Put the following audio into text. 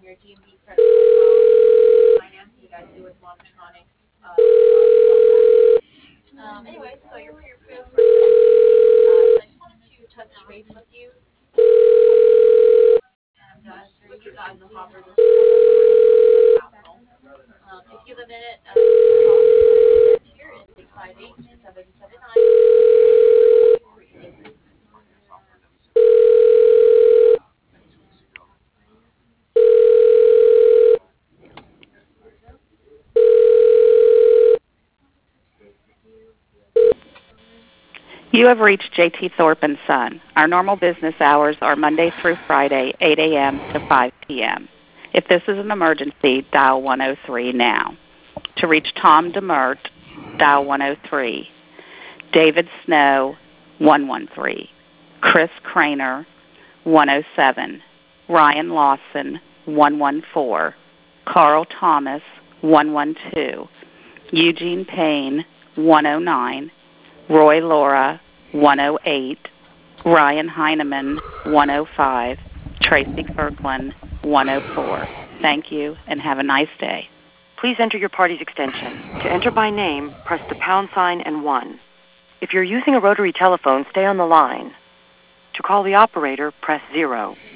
You have reached J.T. Thorpe & Son. Our normal business hours are Monday through Friday, 8 a.m. to 5 p.m. If this is an emergency, dial 103 now. To reach Tom DeMert, dial 103. David Snow, 113. Chris Craner, 107. Ryan Lawson, 114. Carl Thomas, 112. Eugene Payne, 109. Roy Laura, 108. Ryan Heineman, 105. Tracy Kirkland, 104. Thank you, and have a nice day. Please enter your party's extension. To enter by name, press the pound sign and 1. If you're using a rotary telephone, stay on the line. To call the operator, press 0.